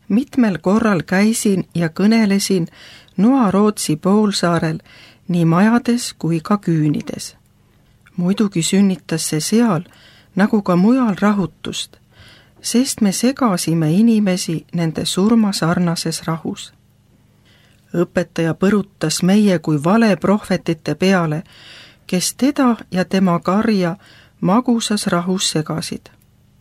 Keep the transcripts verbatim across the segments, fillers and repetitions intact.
Mitmel korral käisin ja kõnelesin Noa-Rootsi poolsaarel nii majades kui ka küünides. Muidugi sünnitas see seal, nagu ka mujal rahutust, sest me segasime inimesi nende surmasarnases rahus. Õpetaja põrutas meie kui valeprohvetite peale, kes teda ja tema karja magusas rahus segasid.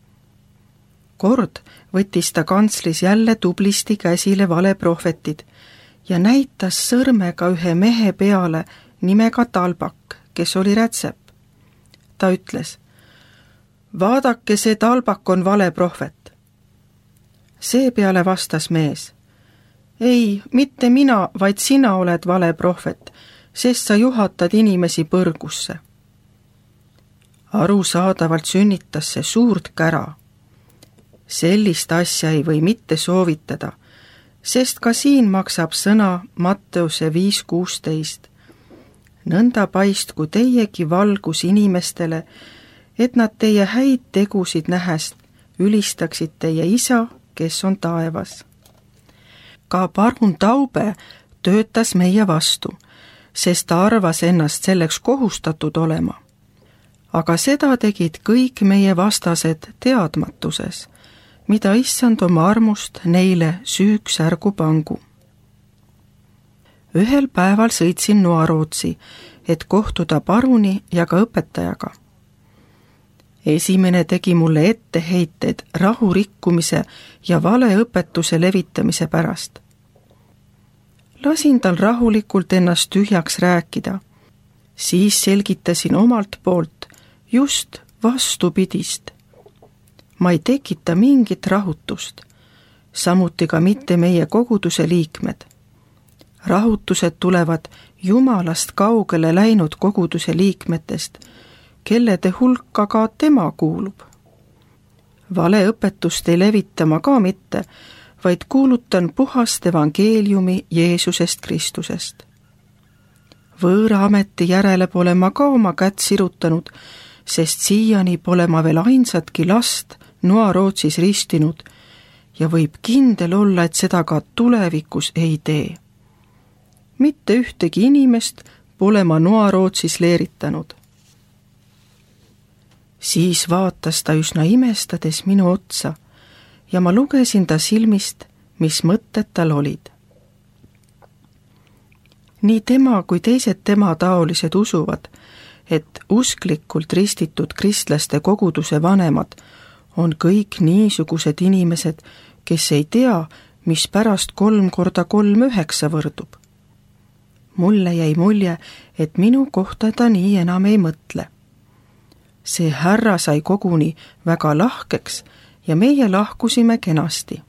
Kord võttis ta kantslis jälle tublisti käsile valeprohvetid ja näitas sõrmega ühe mehe peale nimega Talbak, kes oli rätsep. Ta ütles: vaadake, see Talbak on valeprohvet. Seepeale vastas mees: ei, mitte mina, vaid sina oled valeprohvet, sest sa juhatad inimesi põrgusse. Arusaadavalt sünnitas see suurt kära. Sellist asja ei või mitte soovitada, sest ka siin maksab sõna Matteuse viis kuusteist. Nõnda paistku teiegi valgus inimestele, et nad teie häid tegusid nähes ülistaksid teie isa, kes on taevas. Ka parun Taube töötas meie vastu, sest ta arvas ennast selleks kohustatud olema. Aga seda tegid kõik meie vastased teadmatuses, mida issand oma armust neile süüks ärgu pangu. Ühel päeval sõitsin Noa-Rootsi, et kohtuda paruni ja ka õpetajaga. Esimene tegi mulle etteheited rahu rikkumise ja valeõpetuse levitamise pärast. Lasin tal rahulikult ennast tühjaks rääkida, siis selgitasin omalt poolt just vastupidist. Ma ei tekita mingit rahutust, samuti ka mitte meie koguduse liikmed. Rahutused tulevad Jumalast kaugele läinud koguduse liikmetest, kellede hulka ka tema kuulub. Valeõpetust ei levita ma ka mitte, vaid kuulutan puhast evangeeliumi Jeesusest Kristusest. Võõra ameti järele pole ma ka oma kätt sirutanud, sest siiani pole ma veel ainsatki last Noa-Rootsis ristinud ja võib kindel olla, et seda ka tulevikus ei tee. Mitte ühtegi inimest pole ma Noa-Rootsis leeritanud. Siis vaatas ta üsna imestades minu otsa ja ma lugesin ta silmist, mis mõtted tal olid. Nii tema kui teised tema taolised usuvad, et usklikult ristitud kristlaste koguduse vanemad on kõik niisugused inimesed, kes ei tea, mis pärast kolm korda kolm üheksa võrdub. Mulle jäi mulje, et minu kohta ta nii enam ei mõtle. See härra sai koguni väga lahkeks ja meie lahkusime kenasti.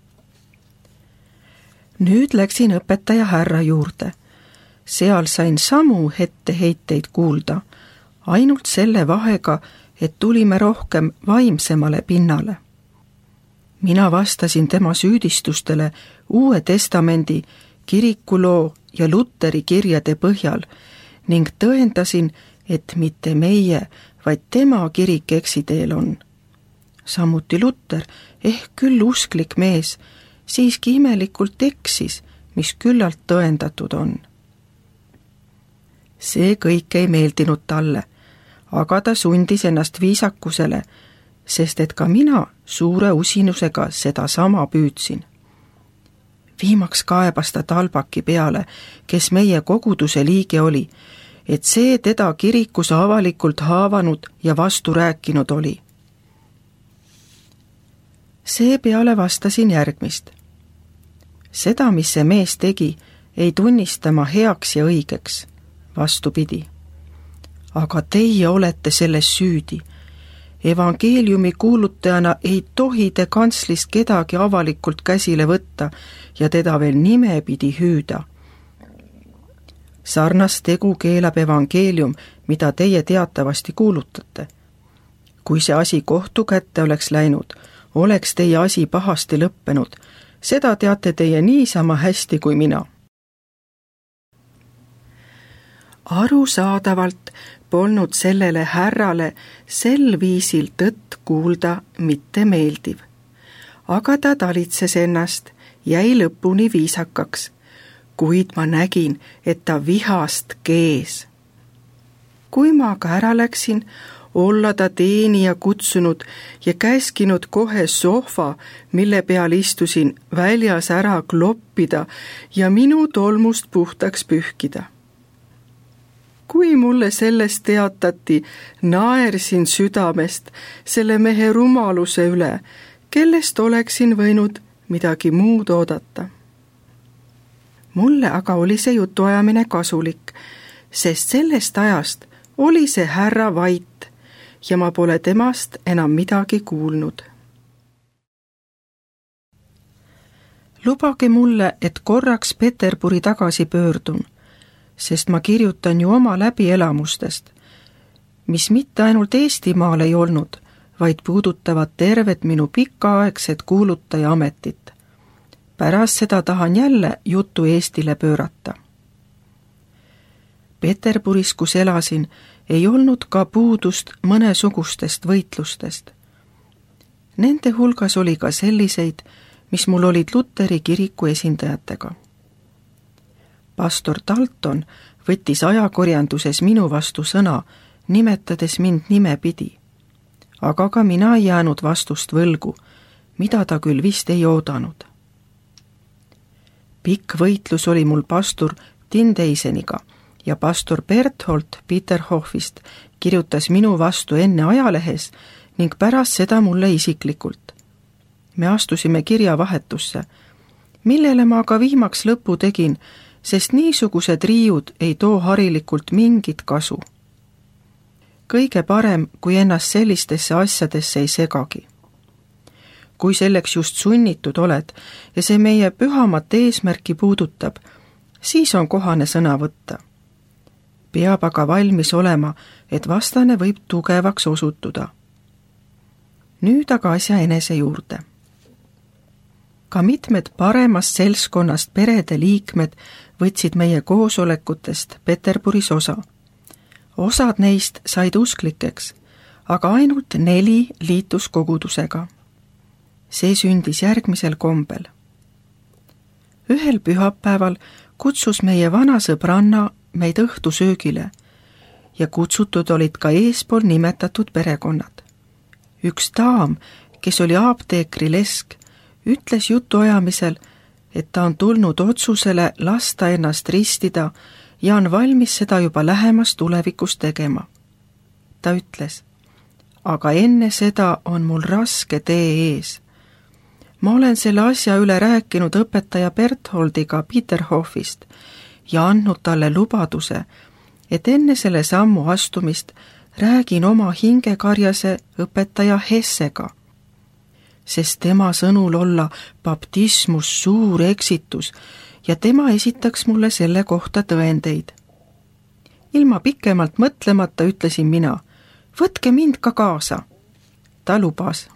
Nüüd läksin õpetaja härra juurde. Seal sain samu etteheiteid kuulda, ainult selle vahega, et tulime rohkem vaimsemale pinnale. Mina vastasin tema süüdistustele Uue Testamendi, kirikuloo ja Luteri kirjade põhjal ning tõendasin, et mitte meie, vaid tema kirik eksiteel on. Samuti Luter, ehk küll usklik mees, siiski imelikult eksis, mis küllalt tõendatud on. See kõik ei meeldinud talle, aga ta sundis ennast viisakusele, sest et ka mina suure usinusega seda sama püüdsin. Viimaks kaebas ta Talbaki peale, kes meie koguduse liige oli, et see teda kirikus avalikult haavanud ja vastu rääkinud oli. Seepeale vastasin järgmist. Seda, mis see mees tegi, ei tunnista ma heaks ja õigeks, vastupidi. Aga teie olete selles süüdi. Evangeeliumi kuulutajana ei tohi te kantslist kedagi avalikult käsile võtta ja teda veel nimepidi hüüda. Sarnast tegu keelab evangeelium, mida teie teatavasti kuulutate. Kui see asi kohtu kätte oleks läinud, oleks teie asi pahasti lõppenud. Seda teate teie niisama hästi kui mina. Arusaadavalt polnud sellele härrale sel viisil tõtt kuulda mitte meeldiv. aga ta talitses ennast, jäi lõpuni viisakaks, kuid ma nägin, et ta vihast kees. kui ma aga ära läksin, olla ta teenija kutsunud ja käskinud kohe sohva, mille peal istusin, väljas ära kloppida ja minu tolmust puhtaks pühkida. kui mulle sellest teatati, naersin südamest selle mehe rumaluse üle, kellest oleksin võinud midagi muud oodata. mulle aga oli see jutuajamine kasulik, sest sellest ajast oli see härra vait ja ma pole temast enam midagi kuulnud. Lubage mulle, et korraks Peterburi tagasi pöördun, sest ma kirjutan ju oma läbielamustest, mis mitte ainult Eestimaal ei olnud, vaid puudutavad tervet minu pikaaegset kuulutaja ametit. Pärast seda tahan jälle jutu Eestile pöörata. Peterburis, kus elasin, ei olnud ka puudust mõnesugustest võitlustest. Nende hulgas oli ka selliseid, mis mul olid Luteri kiriku esindajatega. Pastor Dalton võttis ajakorjanduses minu vastu sõna, nimetades mind nimepidi. Aga ka mina ei jäänud vastust võlgu, mida ta küll vist ei oodanud. Pikk võitlus oli mul pastor Tindeiseniga ja pastor Berthold Peterhofist kirjutas minu vastu enne ajalehes ning pärast seda mulle isiklikult. Me astusime kirjavahetusse, millele ma aga viimaks lõpu tegin, sest niisugused riiud ei too harilikult mingit kasu. Kõige parem, kui ennast sellistesse asjadesse ei segagi. Kui selleks just sunnitud oled ja see meie pühamat eesmärki puudutab, siis on kohane sõna võtta. Peab aga valmis olema, et vastane võib tugevaks osutuda. Nüüd aga asja enese juurde. Ka mitmed paremast seltskonnast perede liikmed võtsid meie koosolekutest Peterburis osa. Osad neist said usklikeks, aga ainult neli liitus kogudusega. See sündis järgmisel kombel. Ühel pühapäeval kutsus meie vana sõbranna meid õhtusöögile ja kutsutud olid ka eespool nimetatud perekonnad. Üks daam, kes oli apteekri lesk, ütles jutuajamisel, et ta on tulnud otsusele lasta ennast ristida ja on valmis seda juba lähemas tulevikus tegema. Ta ütles, aga enne seda on mul raske tee ees. Ma olen selle asja üle rääkinud õpetaja Bertholdiga Peterhofist ja andnud talle lubaduse, et enne selle sammu astumist räägin oma hingekarjase õpetaja Hessega, sest tema sõnul olla baptismus suur eksitus ja tema esitaks mulle selle kohta tõendeid. Ilma pikemalt mõtlemata ütlesin mina, võtke mind ka kaasa. Ta lubas.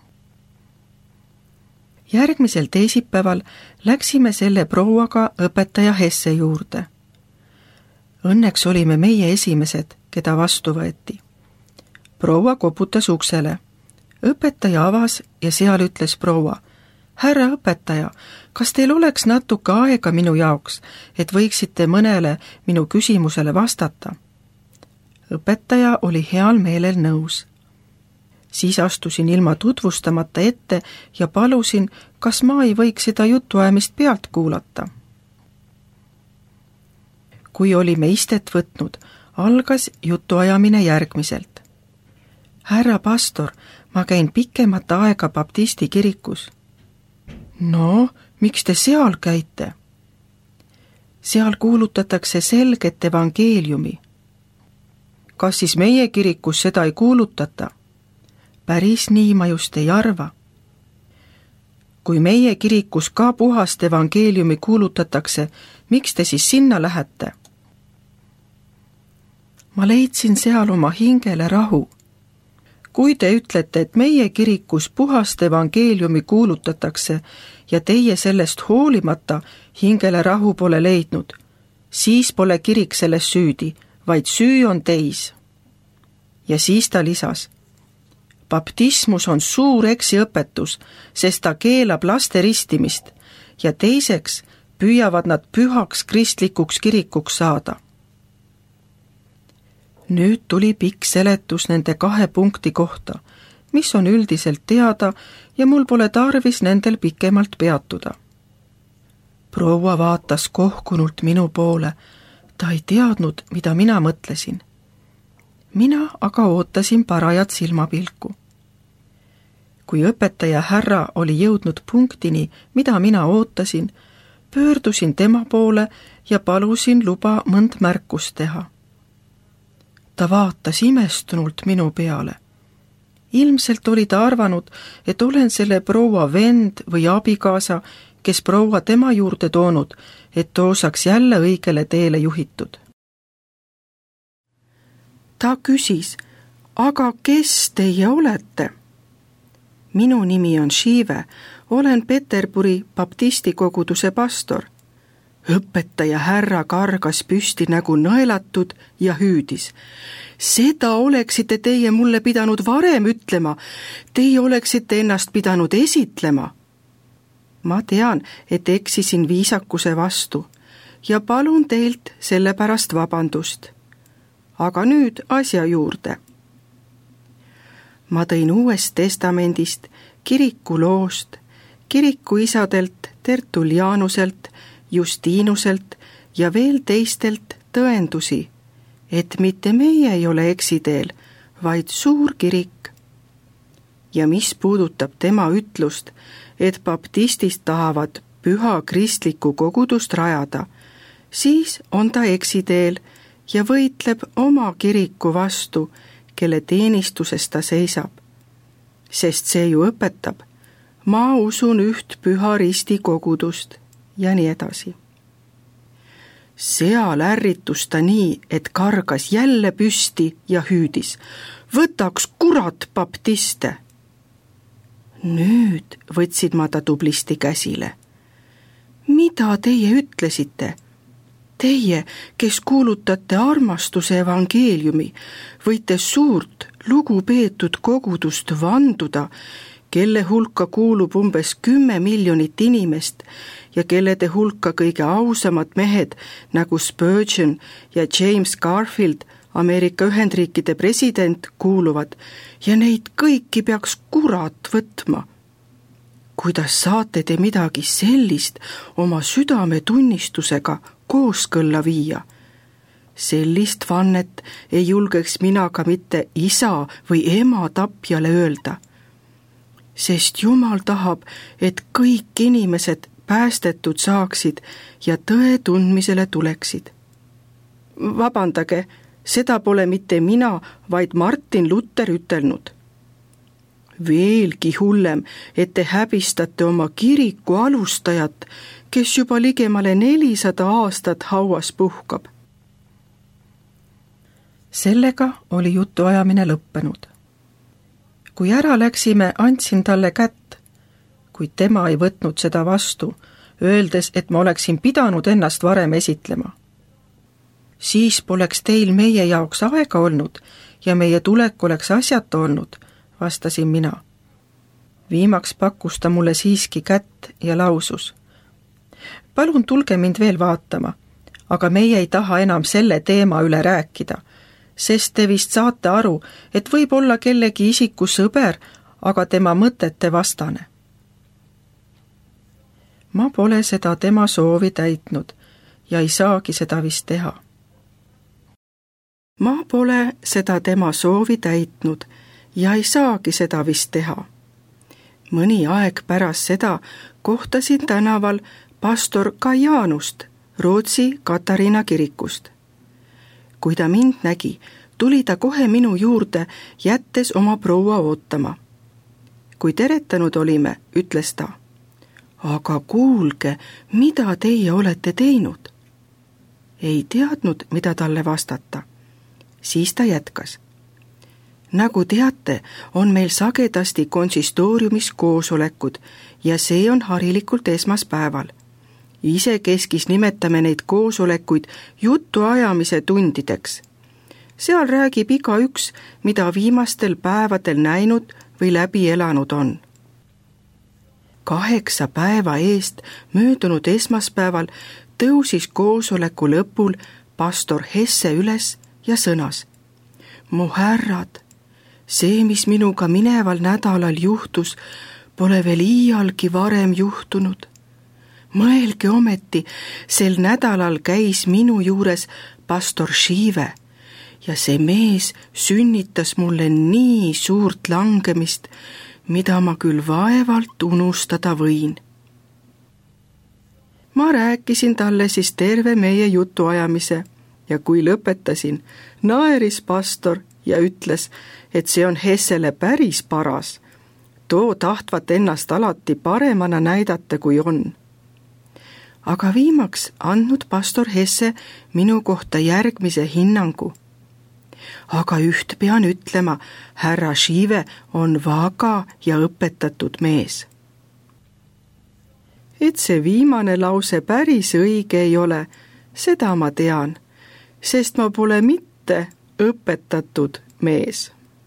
Järgmisel teisipäeval läksime selle prouaga õpetaja Hesse juurde. Õnneks olime meie esimesed, keda vastu võeti. Proua koputas uksele. Õpetaja avas ja seal ütles proua, härra õpetaja, kas teil oleks natuke aega minu jaoks, et võiksite mõnele minu küsimusele vastata? Õpetaja oli heal meelel nõus. Siis astusin ilma tutvustamata ette ja palusin, kas ma ei võiks seda jutuajamist pealt kuulata. Kui olime istet võtnud, algas jutuajamine järgmiselt. Härra pastor, ma käin pikemat aega baptisti kirikus. No, miks te seal käite? Seal kuulutatakse selget evangeeliumi. Kas siis meie kirikus seda ei kuulutata? Päris nii ma just ei arva. Kui meie kirikus ka puhast evangeeliumi kuulutatakse, miks te siis sinna lähete? Ma leidsin seal oma hingele rahu. Kui te ütlete, et meie kirikus puhast evangeeliumi kuulutatakse ja teie sellest hoolimata hingele rahu pole leidnud, siis pole kirik selles süüdi, vaid süü on teis. Ja siis ta lisas, baptismus on suur eksiõpetus, sest ta keelab laste ristimist ja teiseks püüavad nad pühaks kristlikuks kirikuks saada. Nüüd tuli pikk seletus nende kahe punkti kohta, mis on üldiselt teada ja mul pole tarvis nendel pikemalt peatuda. Proua vaatas kohkunult minu poole, ta ei teadnud, mida mina mõtlesin. Mina aga ootasin parajat silmapilku. Kui õpetaja härra oli jõudnud punktini, mida mina ootasin, pöördusin tema poole ja palusin luba mõnd märkust teha. Ta vaatas imestunult minu peale. Ilmselt oli ta arvanud, et olen selle proua vend või abikaasa, kes proua tema juurde toonud, et too saaks jälle õigele teele juhitud. Ta küsis, aga kes teie olete? Minu nimi on Shive, olen Peterburi baptisti koguduse pastor. Õpetaja härra kargas püsti nagu nõelatud ja hüüdis. Seda oleksite teie mulle pidanud varem ütlema, teie oleksite ennast pidanud esitlema. Ma tean, et eksisin viisakuse vastu ja palun teilt selle pärast vabandust. Aga nüüd asja juurde. Ma tõin Uuest Testamendist, kiriku loost, kiriku isadelt, Tertullianuselt, Justiinuselt ja veel teistelt tõendusi, et mitte meie ei ole eksiteel, vaid suur kirik. Ja mis puudutab tema ütlust, et baptistist tahavad püha kristlikku kogudust rajada, siis on ta eksiteel ja võitleb oma kiriku vastu, kelle teenistuses ta seisab. Sest see ju õpetab, ma usun üht püha risti kogudust ja nii edasi. Seal ärritus ta nii, et kargas jälle püsti ja hüüdis, võtaks kurat baptiste. Nüüd võtsid ma ta tublisti käsile. Mida teie ütlesite? Teie, kes kuulutate armastuse evangeeliumi, võite suurt, lugupeetud kogudust vanduda, kelle hulka kuulub umbes kümme miljonit inimest ja kellede hulka kõige ausamad mehed nagu Spurgeon ja James Garfield, Ameerika Ühendriikide president, kuuluvad ja neid kõiki peaks kurat võtma. Kuidas saate te midagi sellist oma südametunnistusega kooskõlla viia? Sellist vannet ei julgeks mina ka mitte isa või ema tapjale öelda. Sest Jumal tahab, et kõik inimesed päästetud saaksid ja tõe tundmisele tuleksid. Vabandage, seda pole mitte mina, vaid Martin Luther ütelnud. Veelgi hullem, et te häbistate oma kiriku alustajat, kes juba ligemale nelisada aastat hauas puhkab. Sellega oli jutuajamine lõppenud. Kui ära läksime, andsin talle kätt, kuid tema ei võtnud seda vastu, öeldes, et ma oleksin pidanud ennast varem esitlema. Siis poleks teil meie jaoks aega olnud ja meie tulek oleks asjata olnud, vastasin mina. Viimaks pakkus ta mulle siiski kätt ja lausus. Palun tulge mind veel vaatama, aga meie ei taha enam selle teema üle rääkida, sest te vist saate aru, et võib olla kellegi isiku sõber, aga tema mõtete vastane. Ma pole seda tema soovi täitnud ja ei saagi seda vist teha. Ma pole seda tema soovi täitnud ja ei saagi seda vist teha. Mõni aeg pärast seda kohtasin tänaval pastor Kajanust Rootsi Katariina kirikust. Kui ta mind nägi, tuli ta kohe minu juurde, jättes oma proua ootama. Kui teretanud olime, ütles ta, aga kuulge, mida teie olete teinud? Ei teadnud, mida talle vastata. Siis ta jätkas. Nagu teate, on meil sagedasti konsistooriumis koosolekud ja see on harilikult esmaspäeval. Isekeskis nimetame neid koosolekuid jutuajamise tundideks. seal räägib igaüks, mida viimastel päevadel näinud või läbi elanud on. Kaheksa päeva eest möödunud esmaspäeval tõusis koosoleku lõpul pastor Hesse üles ja sõnas: mu härrad, see, mis minuga mineval nädalal juhtus, pole veel iialgi varem juhtunud. Mõelge ometi, sel nädalal käis minu juures pastor Shive ja see mees sünnitas mulle nii suurt langemist, mida ma küll vaevalt unustada võin. Ma rääkisin talle siis terve meie jutuajamise ja kui lõpetasin, naeris pastor ja ütles, et see on Hessele päris paras. Too tahtvat ennast alati paremana näidata, kui on. Aga viimaks andnud pastor Hesse minu kohta järgmise hinnangu. Aga üht pean ütlema, härra Shive on vaga ja õpetatud mees. Et see viimane lause päris õige ei ole, seda ma tean, sest ma pole mitte õpetatud mees.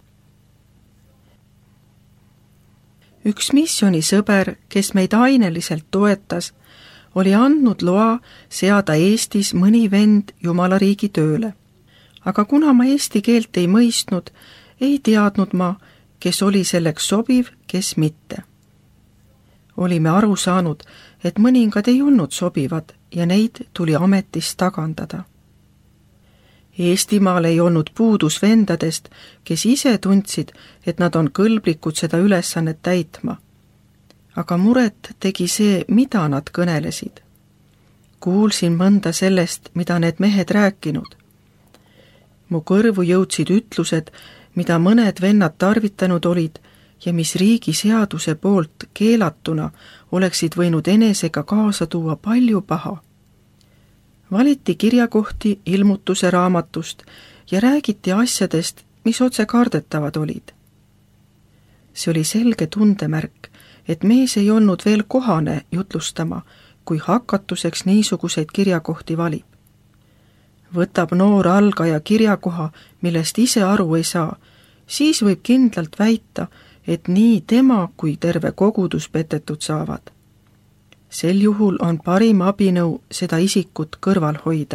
Üks missionisõber, kes meid aineliselt toetas, oli andnud loa seada Eestis mõni vend Jumalariigi tööle. Aga kuna ma eesti keelt ei mõistnud, ei teadnud ma, kes oli selleks sobiv, kes mitte. Olime aru saanud, et mõningad ei olnud sobivad ja neid tuli ametist tagandada. Eestimaal ei olnud puudus vendadest, kes ise tundsid, et nad on kõlblikud seda ülesannet täitma. Aga muret tegi see, mida nad kõnelesid. Kuulsin mõnda sellest, mida need mehed rääkinud. Mu kõrvu jõudsid ütlused, mida mõned vennad tarvitanud olid ja mis riigi seaduse poolt keelatuna oleksid võinud enesega kaasa tuua palju paha. Valiti kirjakohti ilmutuse raamatust ja räägiti asjadest, mis otse kardetavad olid. See oli selge tundemärk, et mees ei olnud veel kohane jutlustama, kui hakatuseks niisuguseid kirjakohti valib. Võtab noor algaja kirjakoha, millest ise aru ei saa, siis võib kindlalt väita, et nii tema kui terve kogudus petetud saavad. Sel juhul on parim abinõu seda isikut kõrval hoida.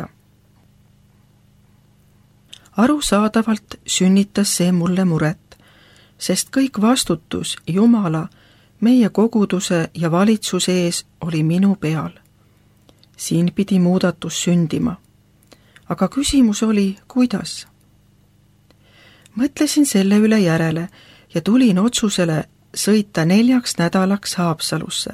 Arusaadavalt sünnitas see mulle muret, sest kõik vastutus Jumala, meie koguduse ja valitsuse ees oli minu peal. Siin pidi muudatus sündima. Aga küsimus oli, kuidas? Mõtlesin selle üle järele ja tulin otsusele sõita neljaks nädalaks Haapsalusse.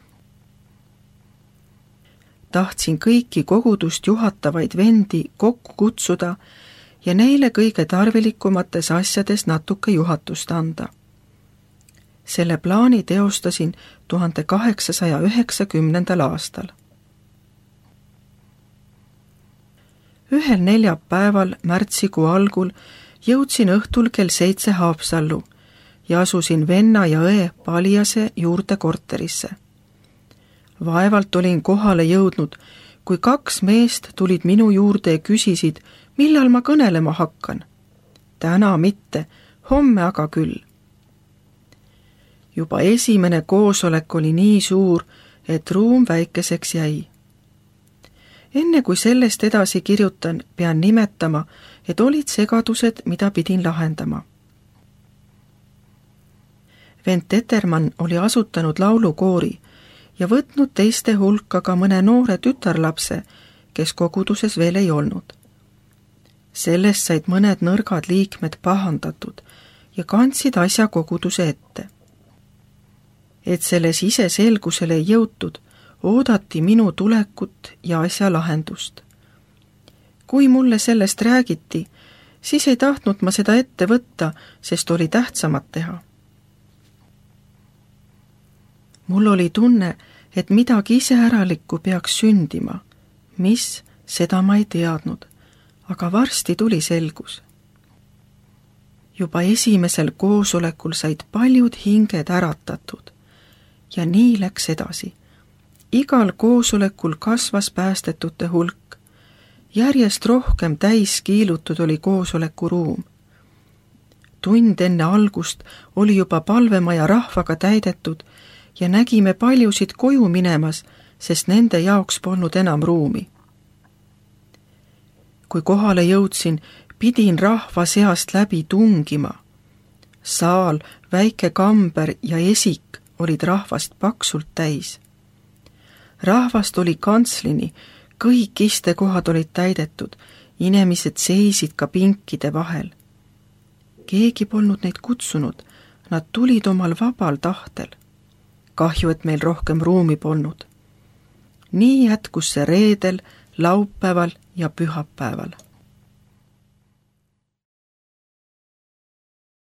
Tahtsin kõiki kogudust juhatavaid vendi kokku kutsuda ja neile kõige tarvilikumates asjades natuke juhatust anda. Selle plaani teostasin tuhande kaheksasaja üheksakümnendal aastal. Ühel neljapäeval märtsikuu algul jõudsin õhtul kell seitse Haapsallu ja asusin venna ja õe Paljase juurde korterisse. Vaevalt olin kohale jõudnud, kui kaks meest tulid minu juurde ja küsisid, millal ma kõnelema hakkan. Täna mitte, homme aga küll. Juba esimene koosolek oli nii suur, et ruum väikeseks jäi. Enne kui sellest edasi kirjutan, pean nimetama, et olid segadused, mida pidin lahendama. Vend Tetermann oli asutanud laulukoori ja võtnud teiste hulka ka mõne noore tütarlapse, kes koguduses veel ei olnud. Sellest said mõned nõrgad liikmed pahandatud ja kandsid asja koguduse ette. Et selles ise selgusele ei jõutud, oodati minu tulekut ja asja lahendust. Kui mulle sellest räägiti, siis ei tahtnud ma seda ette võtta, sest oli tähtsamat teha. Mul oli tunne, et midagi iseäralikku peaks sündima. Mis, seda ma ei teadnud, aga varsti tuli selgus. Juba esimesel koosolekul said paljud hinged äratatud ja nii läks edasi. Igal koosolekul kasvas päästetute hulk järjest rohkem täis kiilutud oli koosolekuruum. Tund enne algust oli juba palvemaja rahvaga täidetud ja nägime paljusid koju minemas, sest nende jaoks polnud enam ruumi. Kui kohale jõudsin, pidin rahva seast läbi tungima. Saal, väike kamber ja esik olid rahvast paksult täis. Rahvast oli kantslini, kõik istekohad olid täidetud, inimesed seisid ka pinkide vahel. Keegi polnud neid kutsunud, nad tulid omal vabal tahtel. Kahju, et meil rohkem ruumi polnud. Nii jätkus see reedel, laupäeval ja pühapäeval.